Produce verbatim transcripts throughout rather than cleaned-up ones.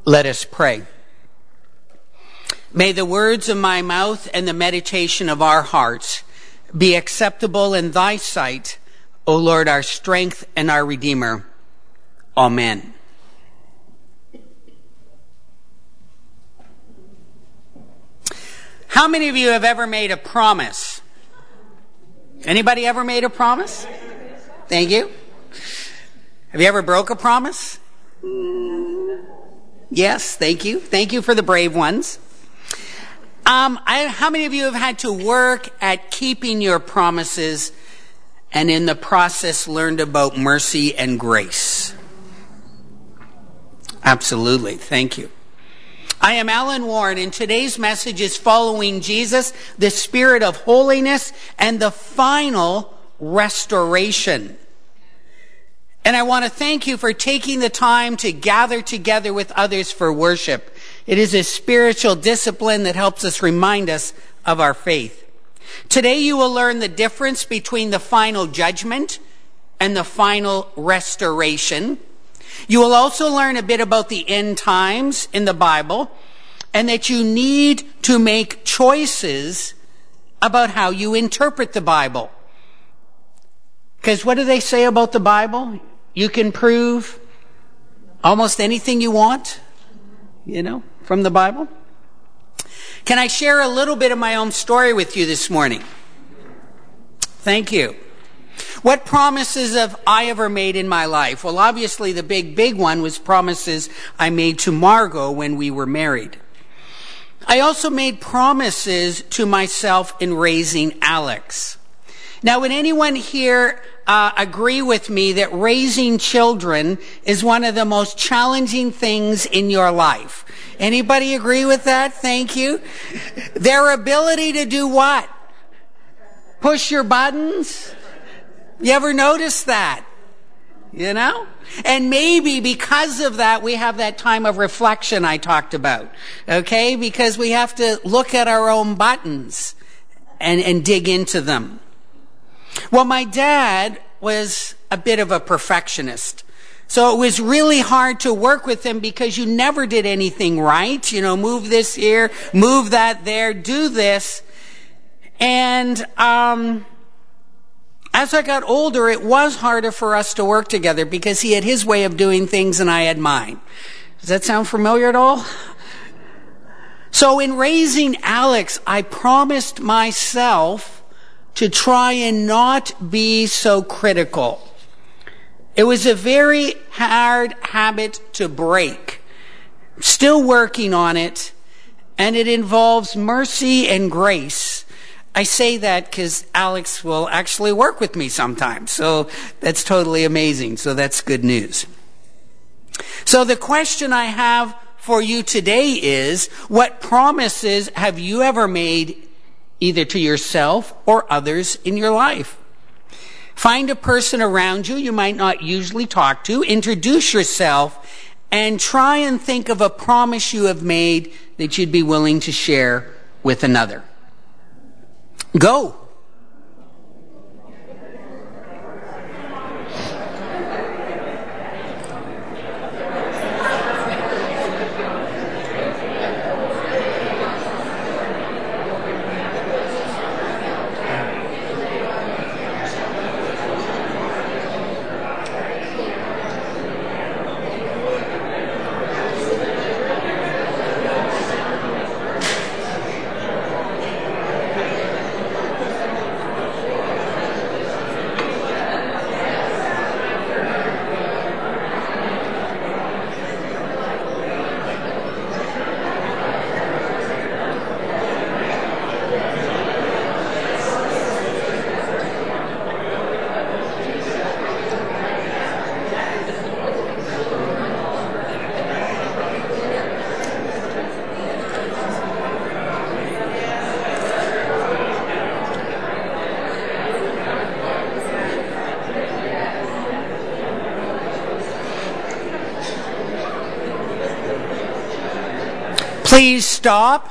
Let us pray. May the words of my mouth and the meditation of our hearts be acceptable in thy sight, O Lord, our strength and our Redeemer. Amen. How many of you have ever made a promise? Anybody ever made a promise? Thank you. Have you ever broke a promise? Yes, thank you. Thank you for the brave ones. Um, I, how many of you have had to work at keeping your promises and in the process learned about mercy and grace? Absolutely. Thank you. I am Alan Warren, and today's message is following Jesus, the Spirit of holiness, and the final restoration. And I want to thank you for taking the time to gather together with others for worship. It is a spiritual discipline that helps us remind us of our faith. Today you will learn the difference between the final judgment and the final restoration. You will also learn a bit about the end times in the Bible, and that you need to make choices about how you interpret the Bible. Because what do they say about the Bible? You can prove almost anything you want, you know, from the Bible. Can I share a little bit of my own story with you this morning? Thank you. What promises have I ever made in my life? Well, obviously the big, big one was promises I made to Margot when we were married. I also made promises to myself in raising Alex. Now, would anyone here uh, agree with me that raising children is one of the most challenging things in your life? Anybody agree with that? Thank you. Their ability to do what? Push your buttons? You ever notice that? You know? And maybe because of that, we have that time of reflection I talked about. Okay? Because we have to look at our own buttons and, and dig into them. Well, my dad was a bit of a perfectionist. So it was really hard to work with him because you never did anything right. You know, move this here, move that there, do this. And um, as I got older, it was harder for us to work together because he had his way of doing things and I had mine. Does that sound familiar at all? So in raising Alex, I promised myself to try and not be so critical. It was a very hard habit to break. Still working on it, and it involves mercy and grace. I say that because Alex will actually work with me sometimes, so that's totally amazing. So that's good news. So the question I have for you today is, what promises have you ever made either to yourself or others in your life? Find a person around you you might not usually talk to, introduce yourself, and try and think of a promise you have made that you'd be willing to share with another. Go. Please stop.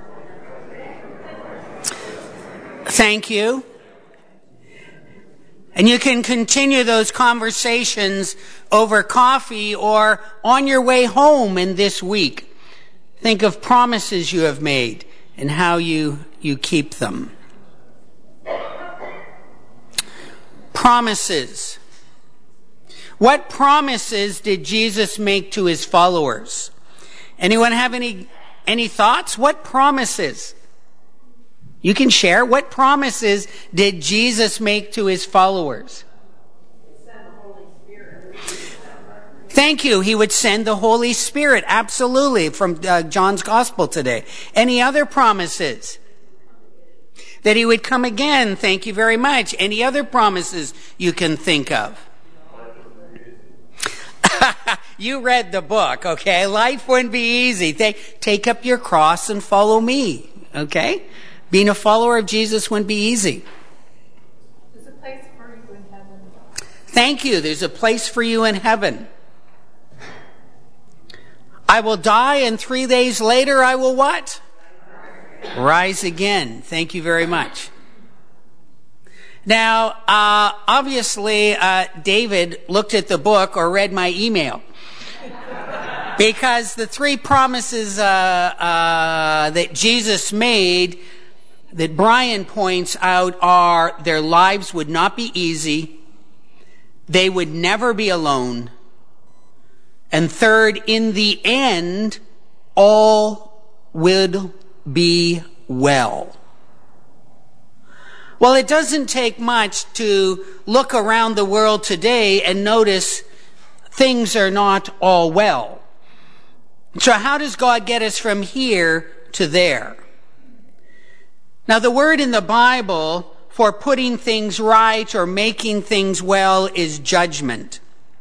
Thank you. And you can continue those conversations over coffee or on your way home in this week. Think of promises you have made and how you, you keep them. Promises. What promises did Jesus make to his followers? Anyone have any, any thoughts? What promises? You can share. What promises did Jesus make to his followers? Send the Holy Spirit. Thank you. He would send the Holy Spirit. Absolutely. From uh, John's Gospel today. Any other promises? That he would come again. Thank you very much. Any other promises you can think of? You read the book, okay? Life wouldn't be easy. Take, take up your cross and follow me, okay? Being a follower of Jesus wouldn't be easy. There's a place for you in heaven. Thank you. There's a place for you in heaven. I will die, and three days later I will what? Rise again. Thank you very much. Now, uh, obviously, uh, David looked at the book or read my email. Because the three promises uh, uh, that Jesus made, that Brian points out, are their lives would not be easy, they would never be alone, and third, in the end, all would be well. Well, it doesn't take much to look around the world today and notice things are not all well. So how does God get us from here to there? Now, the word in the Bible for putting things right or making things well is judgment.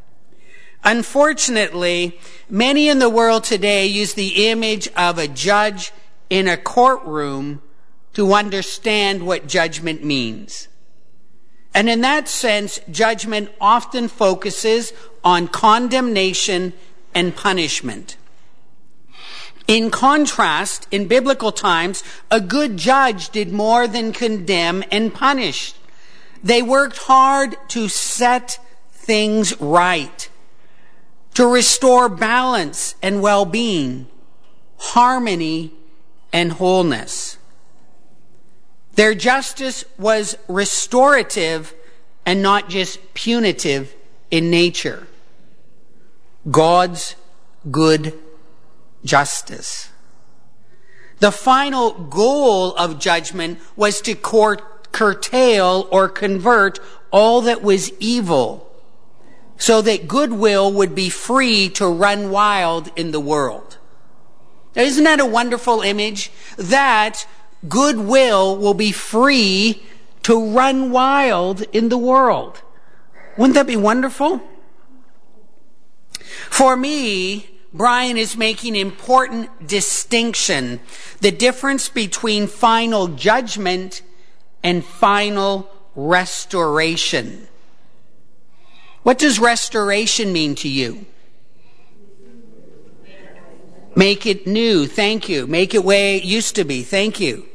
Unfortunately, many in the world today use the image of a judge in a courtroom to understand what judgment means. And in that sense, judgment often focuses on condemnation and punishment. In contrast, in biblical times, a good judge did more than condemn and punish. They worked hard to set things right, to restore balance and well-being, harmony and wholeness. Their justice was restorative and not just punitive in nature. God's good justice. The final goal of judgment was to court, curtail or convert all that was evil, so that goodwill would be free to run wild in the world. Now, isn't that a wonderful image? That goodwill will be free to run wild in the world. Wouldn't that be wonderful? For me, Brian is making an important distinction, the difference between final judgment and final restoration. What does restoration mean to you? Make it new. Thank you. Make it way it used to be. Thank you.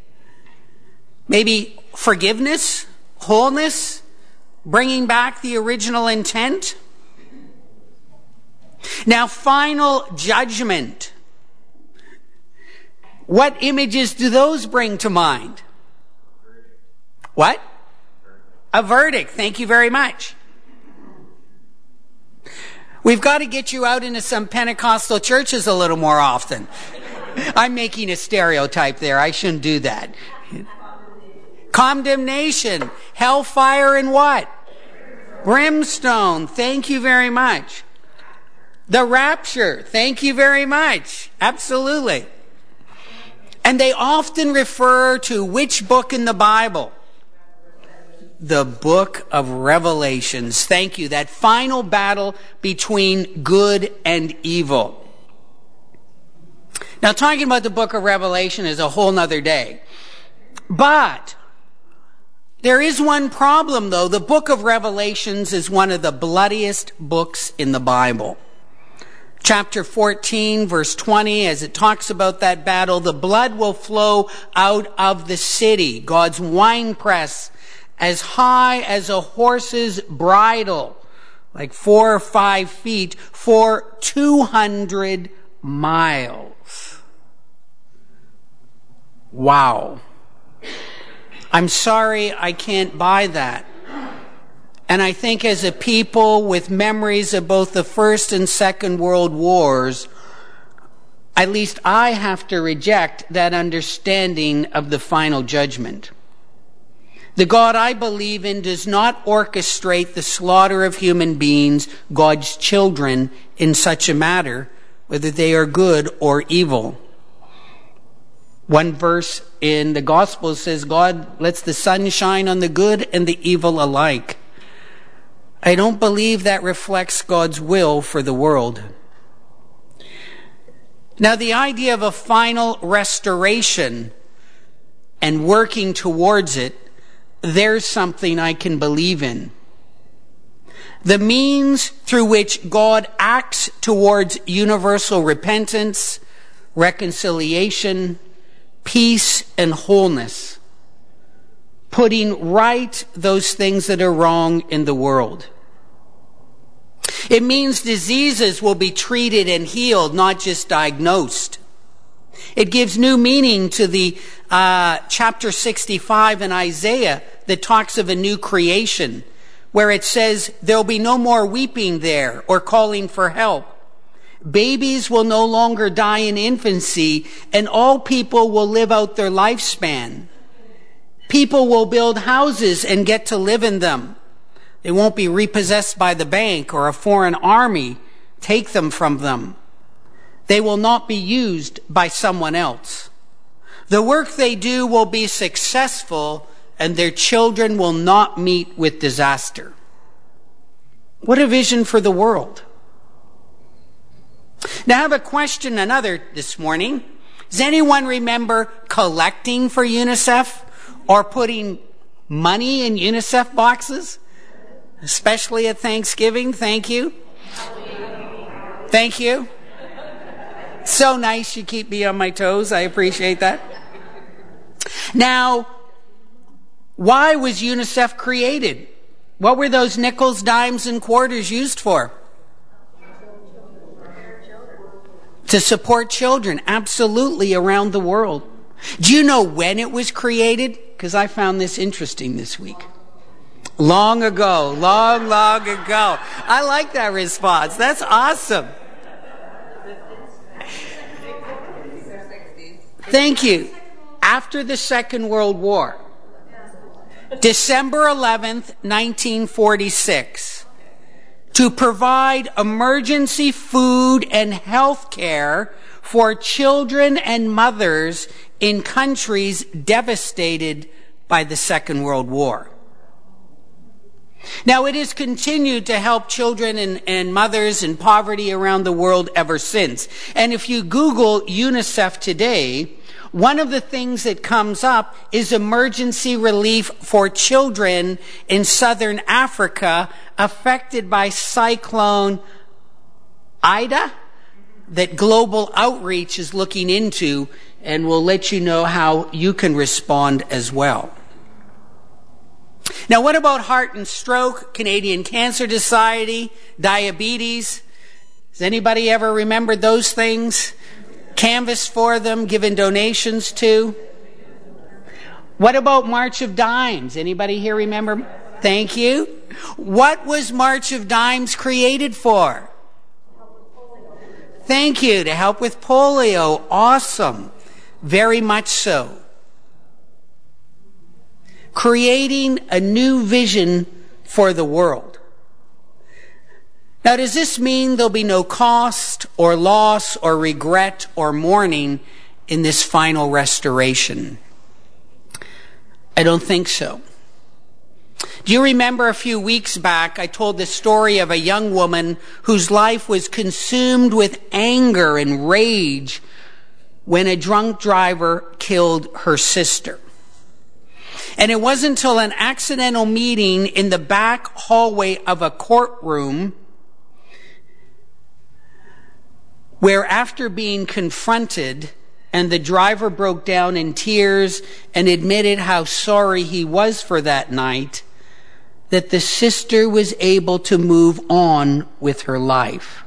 Maybe forgiveness, wholeness, bringing back the original intent. Now, final judgment. What images do those bring to mind? What? A verdict. Thank you very much. We've got to get you out into some Pentecostal churches a little more often. I'm making a stereotype there. I shouldn't do that. Condemnation. Hellfire and what? Brimstone. Thank you very much. The rapture. Thank you very much. Absolutely. And they often refer to which book in the Bible? The book of Revelations. Thank you. That final battle between good and evil. Now, talking about the book of Revelation is a whole nother day. But there is one problem, though. The book of Revelations is one of the bloodiest books in the Bible. Chapter fourteen, verse twenty, as it talks about that battle, the blood will flow out of the city, God's winepress, as high as a horse's bridle, like four or five feet, for two hundred miles. Wow. I'm sorry I can't buy that. And I think as a people with memories of both the First and Second World Wars, at least I have to reject that understanding of the final judgment. The God I believe in does not orchestrate the slaughter of human beings, God's children, in such a matter, whether they are good or evil. One verse in the Gospel says, God lets the sun shine on the good and the evil alike. I don't believe that reflects God's will for the world. Now, the idea of a final restoration and working towards it, there's something I can believe in. The means through which God acts towards universal repentance, reconciliation, peace, and wholeness, putting right those things that are wrong in the world. It means diseases will be treated and healed, not just diagnosed. It gives new meaning to the uh, chapter sixty-five in Isaiah that talks of a new creation, where it says there'll be no more weeping there or calling for help. Babies will no longer die in infancy, and all people will live out their lifespan. People will build houses and get to live in them. They won't be repossessed by the bank or a foreign army take them from them. They will not be used by someone else. The work they do will be successful, and their children will not meet with disaster. What a vision for the world. Now I have a question, another this morning. Does anyone remember collecting for UNICEF or putting money in UNICEF boxes? Especially at Thanksgiving. Thank you. Thank you. So nice you keep me on my toes. I appreciate that. Now, why was UNICEF created? What were those nickels, dimes, and quarters used for? To support children, absolutely, around the world. Do you know when it was created? Because I found this interesting this week. Long ago, long, long ago. I like that response. That's awesome. Thank you. After the Second World War, December eleventh, nineteen forty-six, to provide emergency food and health care for children and mothers in countries devastated by the Second World War. Now, it has continued to help children and, and mothers in poverty around the world ever since. And if you Google UNICEF today, one of the things that comes up is emergency relief for children in southern Africa affected by Cyclone Ida that Global Outreach is looking into, and we'll let you know how you can respond as well. Now, what about heart and stroke, Canadian Cancer Society, diabetes? Does anybody ever remember those things? Canvass for them, given donations to? What about March of Dimes? Anybody here remember? Thank you. What was March of Dimes created for? Thank you. To help with polio. Awesome. Very much so. Creating a new vision for the world. Now, does this mean there'll be no cost or loss or regret or mourning in this final restoration? I don't think so. Do you remember a few weeks back I told the story of a young woman whose life was consumed with anger and rage when a drunk driver killed her sister? And it wasn't until an accidental meeting in the back hallway of a courtroom where, after being confronted, and the driver broke down in tears and admitted how sorry he was for that night, that the sister was able to move on with her life.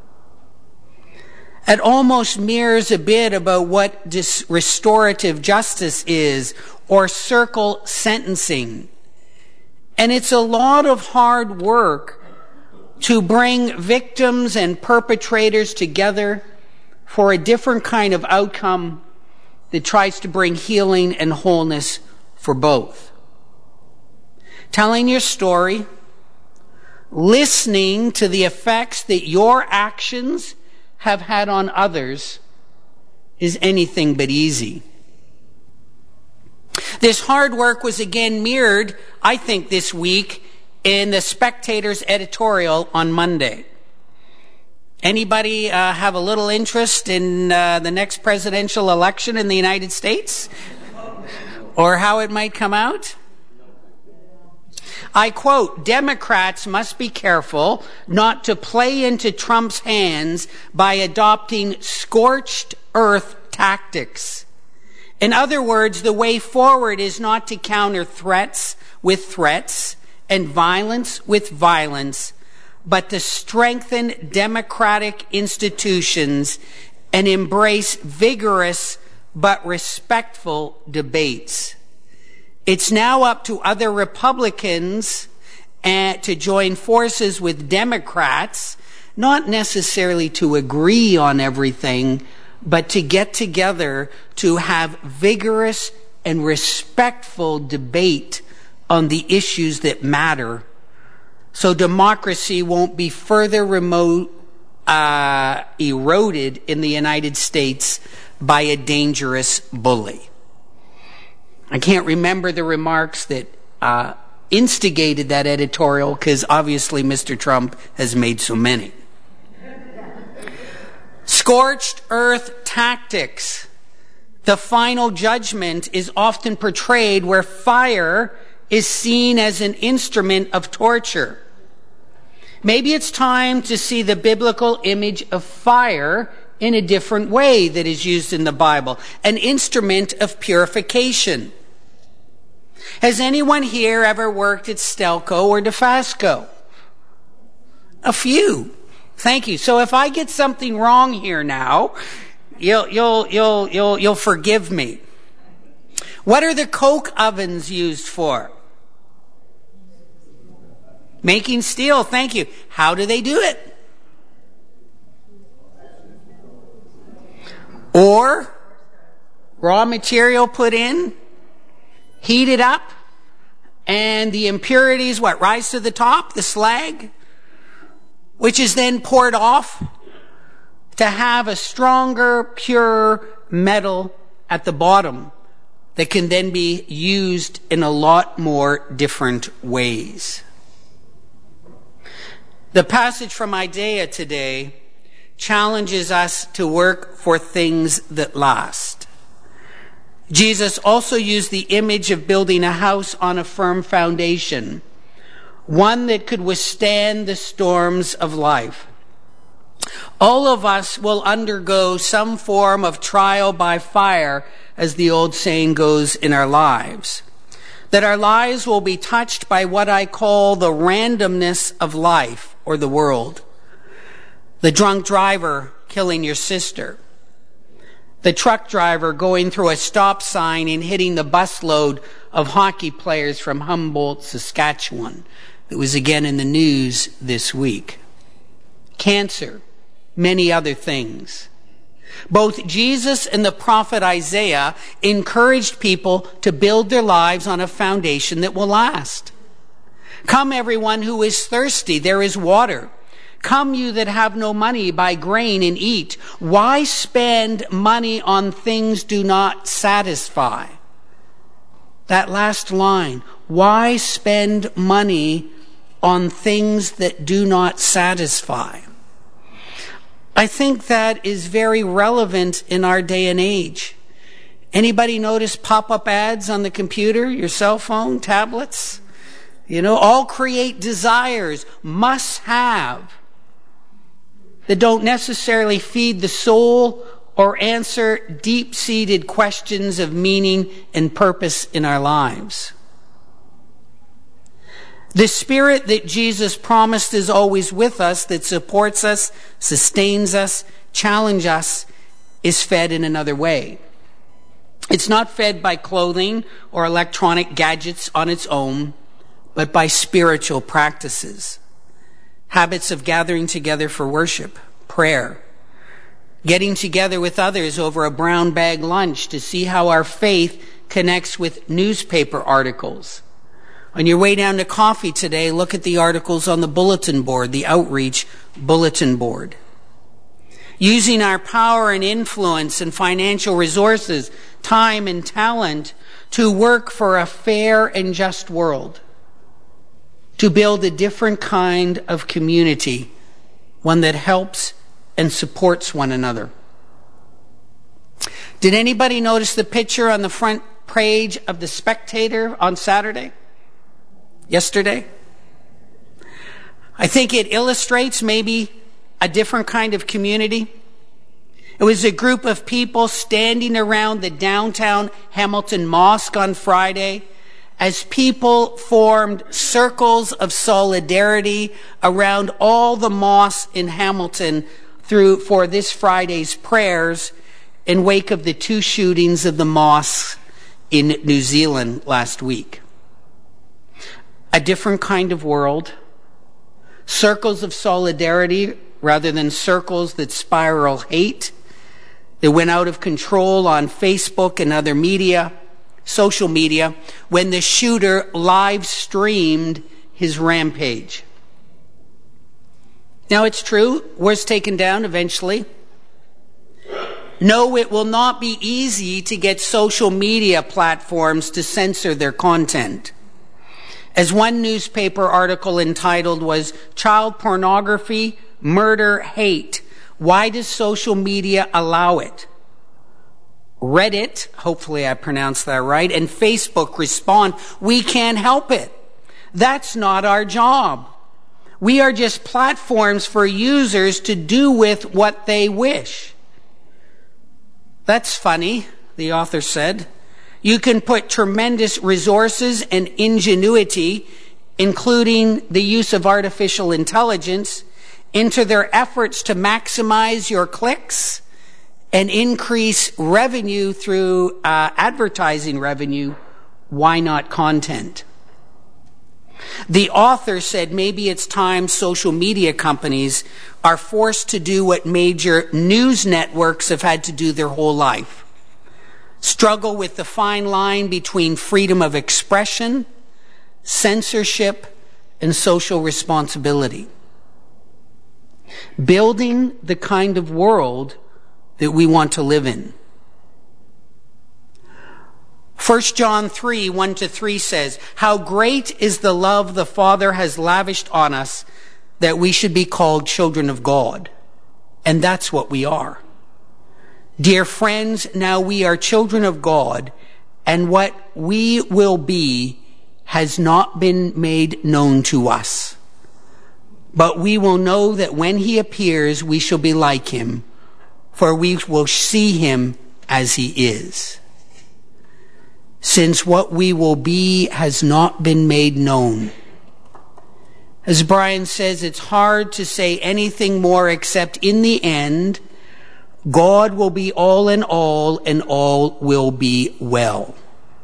It almost mirrors a bit about what dis- restorative justice is, or circle sentencing. And it's a lot of hard work to bring victims and perpetrators together for a different kind of outcome that tries to bring healing and wholeness for both. Telling your story, listening to the effects that your actions have had on others is anything but easy. This hard work was again mirrored, I think, this week in the Spectator's editorial on Monday. Anybody uh, have a little interest in uh, the next presidential election in the United States? Or how it might come out? I quote, "Democrats must be careful not to play into Trump's hands by adopting scorched earth tactics. In other words, the way forward is not to counter threats with threats and violence with violence, but to strengthen democratic institutions and embrace vigorous but respectful debates. It's now up to other Republicans uh, to join forces with Democrats, not necessarily to agree on everything, but to get together to have vigorous and respectful debate on the issues that matter, so democracy won't be further remote, uh, eroded in the United States by a dangerous bully." I can't remember the remarks that uh, instigated that editorial, because obviously Mister Trump has made so many. Scorched earth tactics. The final judgment is often portrayed where fire is seen as an instrument of torture. Maybe it's time to see the biblical image of fire in a different way that is used in the Bible, an instrument of purification. Has anyone here ever worked at Stelco or DeFasco? A few. Thank you. So if I get something wrong here now, you'll you'll you'll you'll you'll forgive me. What are the coke ovens used for? Making steel. Thank you. How do they do it? Or raw material put in, heated up, and the impurities, what, rise to the top, the slag, which is then poured off to have a stronger, pure metal at the bottom that can then be used in a lot more different ways. The passage from Isaiah today challenges us to work for things that last. Jesus also used the image of building a house on a firm foundation, one that could withstand the storms of life. All of us will undergo some form of trial by fire, as the old saying goes, in our lives. That our lives will be touched by what I call the randomness of life or the world. The drunk driver killing your sister. The truck driver going through a stop sign and hitting the busload of hockey players from Humboldt, Saskatchewan. That was again in the news this week. Cancer, many other things. Both Jesus and the prophet Isaiah encouraged people to build their lives on a foundation that will last. Come, everyone who is thirsty, there is water. Come, you that have no money, buy grain and eat. Why spend money on things do not satisfy? That last line, why spend money on things that do not satisfy? I think that is very relevant in our day and age. Anybody notice pop-up ads on the computer, your cell phone, tablets? You know, all create desires, must have, that don't necessarily feed the soul or answer deep-seated questions of meaning and purpose in our lives. The Spirit that Jesus promised is always with us, that supports us, sustains us, challenges us, is fed in another way. It's not fed by clothing or electronic gadgets on its own, but by spiritual practices. Habits of gathering together for worship, prayer, getting together with others over a brown bag lunch to see how our faith connects with newspaper articles. On your way down to coffee today, look at the articles on the bulletin board, the outreach bulletin board. Using our power and influence and financial resources, time and talent to work for a fair and just world, to build a different kind of community, one that helps and supports one another. Did anybody notice the picture on the front page of The Spectator on Saturday? Yesterday? I think it illustrates maybe a different kind of community. It was a group of people standing around the downtown Hamilton Mosque on Friday as people formed circles of solidarity around all the mosques in Hamilton through for this Friday's prayers in wake of the two shootings of the mosques in New Zealand last week. A different kind of world, circles of solidarity rather than circles that spiral hate, that went out of control on Facebook and other media, social media, when the shooter live streamed his rampage. Now it's true, was taken down eventually. No, it will not be easy to get social media platforms to censor their content. As one newspaper article entitled was, "Child Pornography, Murder, Hate. Why does social media allow it?" Reddit, hopefully I pronounced that right, and Facebook respond, "We can't help it. That's not our job. We are just platforms for users to do with what they wish." That's funny, the author said. You can put tremendous resources and ingenuity, including the use of artificial intelligence, into their efforts to maximize your clicks and increase revenue through uh, advertising revenue. Why not content? The author said maybe it's time social media companies are forced to do what major news networks have had to do their whole life. Struggle with the fine line between freedom of expression, censorship, and social responsibility. Building the kind of world that we want to live in. First John three, one to three says, "How great is the love the Father has lavished on us that we should be called children of God." And that's what we are. Dear friends, now we are children of God, and what we will be has not been made known to us. But we will know that when he appears, we shall be like him, for we will see him as he is. Since what we will be has not been made known. As Brian says, it's hard to say anything more except in the end, God will be all in all, and all will be well.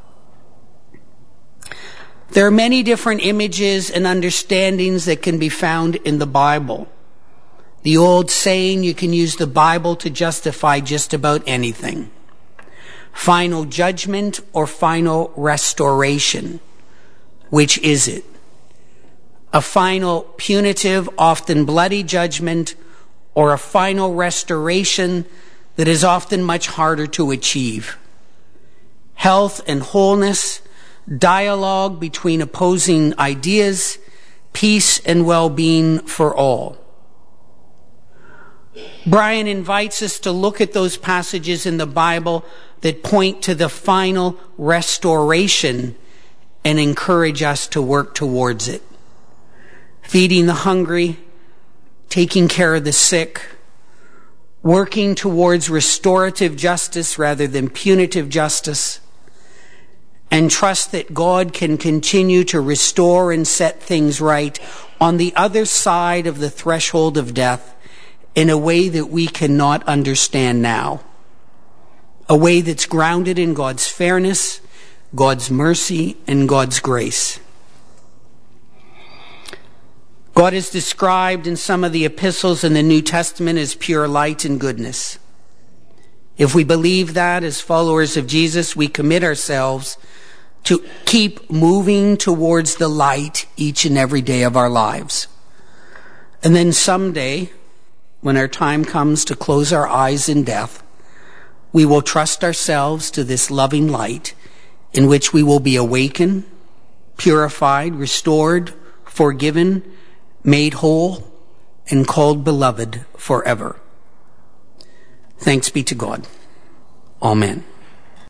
There are many different images and understandings that can be found in the Bible. The old saying, you can use the Bible to justify just about anything. Final judgment or final restoration. Which is it? A final punitive, often bloody judgment, or a final restoration that is often much harder to achieve. Health and wholeness, dialogue between opposing ideas, peace and well-being for all. Brian invites us to look at those passages in the Bible that point to the final restoration and encourage us to work towards it. Feeding the hungry, taking care of the sick, working towards restorative justice rather than punitive justice, and trust that God can continue to restore and set things right on the other side of the threshold of death in a way that we cannot understand now. A way that's grounded in God's fairness, God's mercy, and God's grace. God is described in some of the epistles in the New Testament as pure light and goodness. If we believe that as followers of Jesus, we commit ourselves to keep moving towards the light each and every day of our lives. And then someday, when our time comes to close our eyes in death, we will trust ourselves to this loving light in which we will be awakened, purified, restored, forgiven, made whole, and called beloved forever. Thanks be to God. Amen.